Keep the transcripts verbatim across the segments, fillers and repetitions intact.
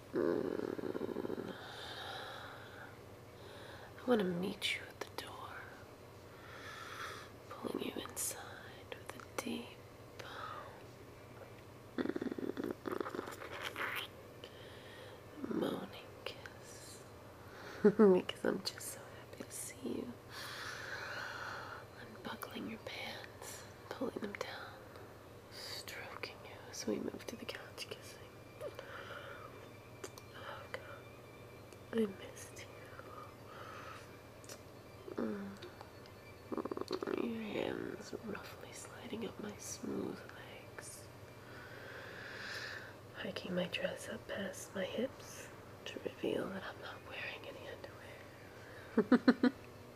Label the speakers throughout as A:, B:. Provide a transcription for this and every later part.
A: Mm. I want to meet you at the door, pulling you inside with a deep, mm, moaning kiss. Because I'm just so happy to see you. Unbuckling your pants, pulling them down, stroking you as we move to the couch kissing. Oh God, I missed you. Mm. Your hands roughly sliding up my smooth legs, hiking my dress up past my hips to reveal that I'm not wearing any underwear.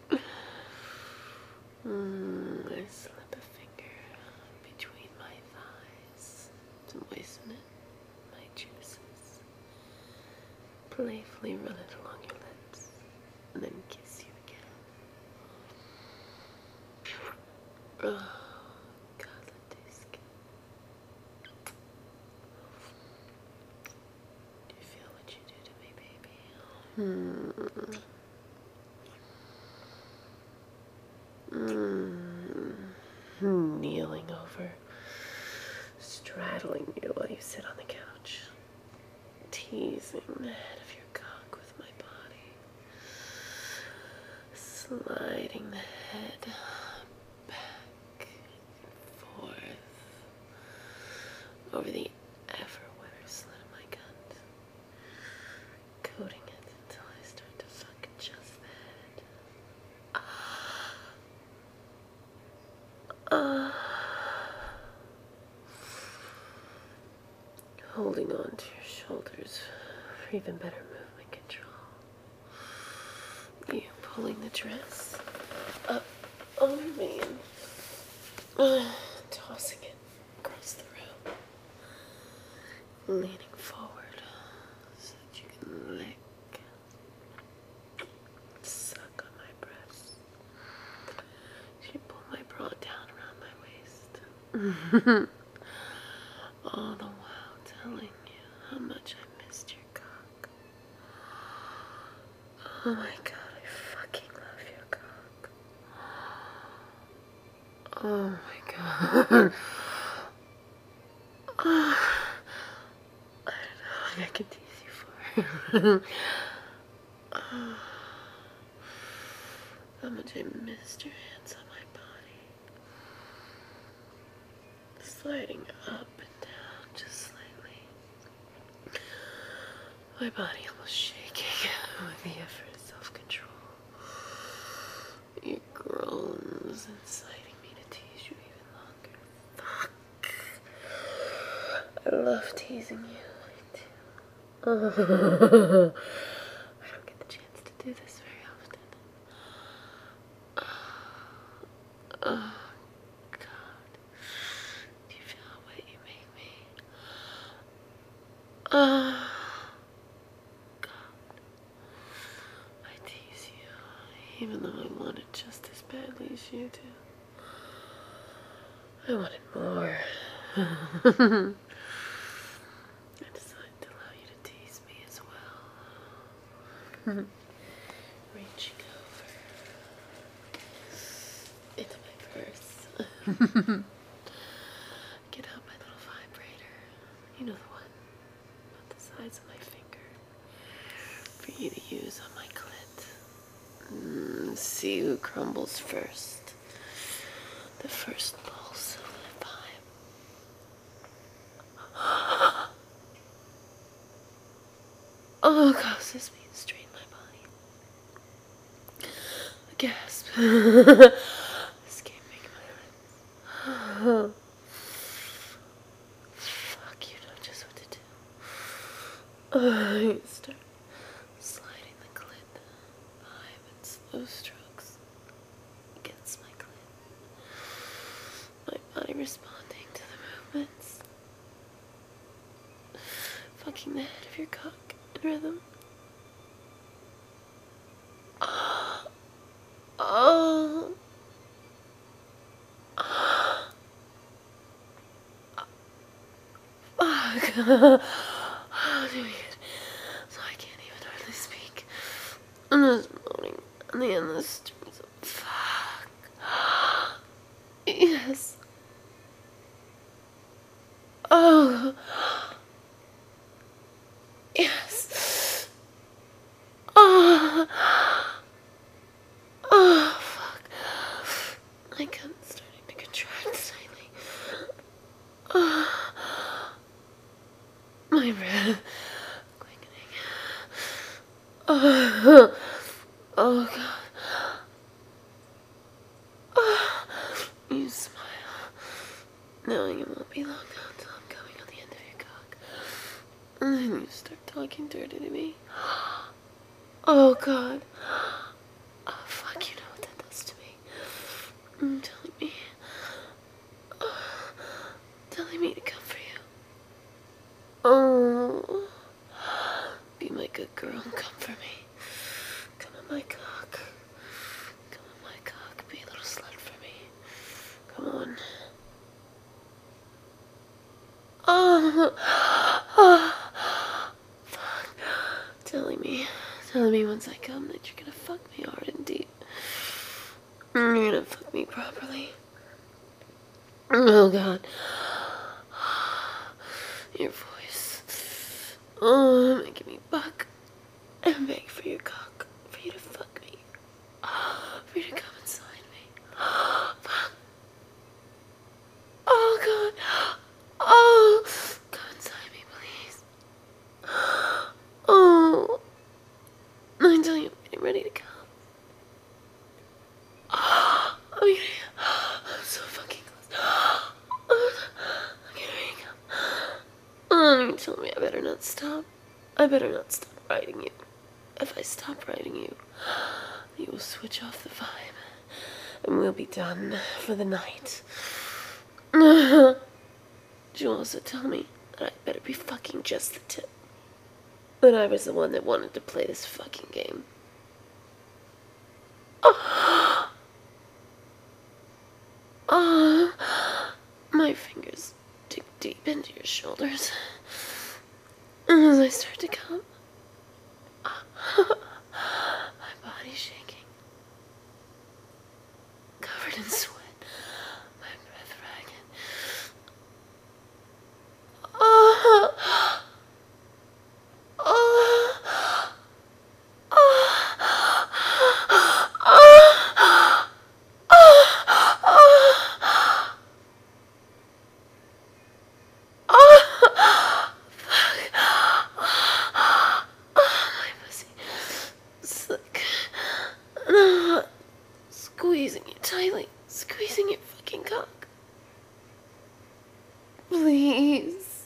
A: mm, I slip a finger between my thighs to moisten it, my juices, playfully run it along your lips, and then kiss you again. Oh, God, that tastes good. Do you feel what you do to me, baby? Hmm. Mm. Kneeling over, straddling you while you sit on the couch, teasing the head of your cock with my body, sliding the head back and forth over the ever wetter slit of my cunt, coating it until I start to fuck just the head. Uh, holding on to your shoulders for even better movement control. You pulling the dress up over me and uh, tossing it across the room, leaning forward so that you can lick, suck on my breasts. You pull my bra down around my waist. All the while telling you how much I missed your cock. Oh my God, I fucking love your cock. Oh my God. Oh, I don't know how long I can tease you for. Oh, how much I missed your hands on my body. Sliding up and down just slightly. My body almost shaking with the effort of self-control. Your groans inciting me to tease you even longer. Fuck. I love teasing you. I do. I don't get the chance to do this very often. Oh, God. Do you feel how wet you make me? Oh, God. I tease you, even though I want it just as badly as you do. I wanted more. I decided to allow you to tease me as well. Reaching over into my purse. Get out my little vibrator. You know the one, about the size of my finger, for you to use on my clit. Mm, see who crumbles first. The first pulse of the vibe. Oh, gosh, this means strain my body. A gasp. Escaping my lips. Fuck, you know just what to do. Uh, you start sliding the clit vibe in slow strokes against my clit. My body responding to the movements. Fucking the head of your cock in rhythm. Oh. Oh. Fuck. Oh, doing it. And this moaning on the endless strings of fuck. Yes. Oh. Yes. Oh. Oh, fuck. My gun's starting to contract slightly. Oh. My breath quickening. Oh. Oh, God. Oh. You smile, knowing it won't be long now until I'm coming on the end of your cock. And then you start talking dirty to me. Oh, God. Oh, fuck, you know what that does to me. Mm, telling me. Oh, telling me to come for you. Oh. Be my good girl and come for me. Come on my cock. Come on my cock. Be a little slut for me. Come on. Oh. Oh. Fuck. Telling me. Telling me once I come that you're gonna fuck me hard and deep. You're gonna fuck me properly. Oh, God. Your voice. Oh, making me buck and beg for your cock. For you to fuck me. For you to come inside me. Fuck. Oh, God. Oh. Come inside me, please. Oh. I tell you, I'm getting ready to come. I'm getting, I'm so fucking close. I'm getting ready to come. Oh, you told me I better not stop. I better not stop riding you. If I stop riding you, you will switch off the vibe. And we'll be done for the night. Did you also tell me that I better be fucking just the tip? That I was the one that wanted to play this fucking game. Oh. Oh. My fingers dig deep into your shoulders. And as I start to come, my body's shaking. Covered in sweat. My breath ragged. Oh. Oh. Squeezing you tightly, squeezing your fucking cock. Please.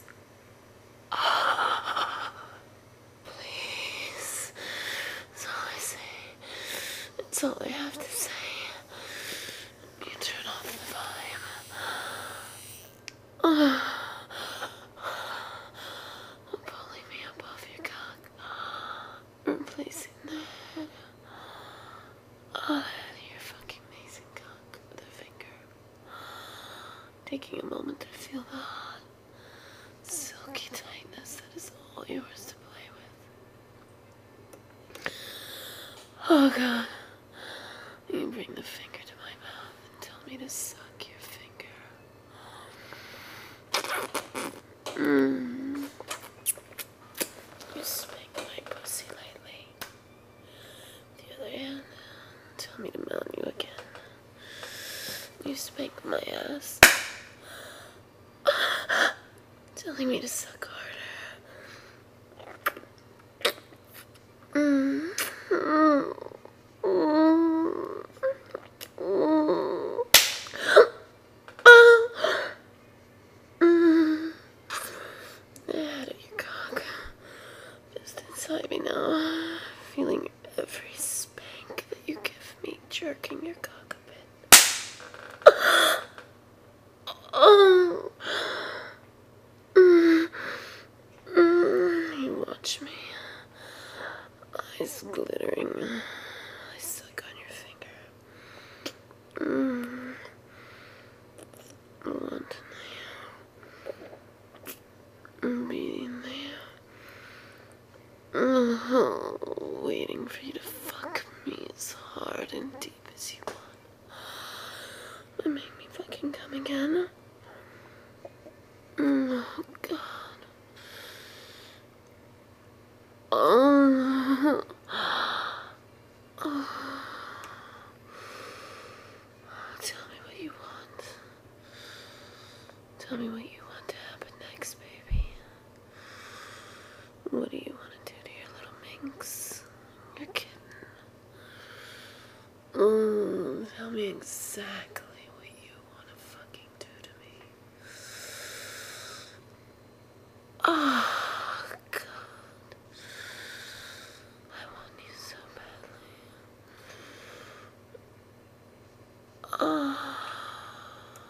A: Please. That's all I say. That's all I have to say. You turn off the vibe. Pulling me up off your cock. Replacing the head. Oh, your fucking amazing cock with a finger. Taking a moment to feel the hot, silky tightness that is all yours to play with. Oh, God. You bring the finger to my mouth and tell me to suck your finger. Mmm. You spank my pussy lightly. The other hand, tell me to mount you again. You spank my ass. Telling me to suck harder. Mm. Mm. Mm. Mm. The head of your cock just inside me now, feeling every spank that you give me, jerking your cock a bit. Oh. Mm. Mm. You watch me, eyes glittering. I suck on your finger. Mm. Wantonly. Beating there. Oh, waiting for you to fuck as hard and deep as you want. And make me fucking come again. Oh, God. Oh. Oh. Tell me what you want. Tell me what you want to happen next, baby. What do you want to do to your little minx? Your kitten? Oh, tell me exactly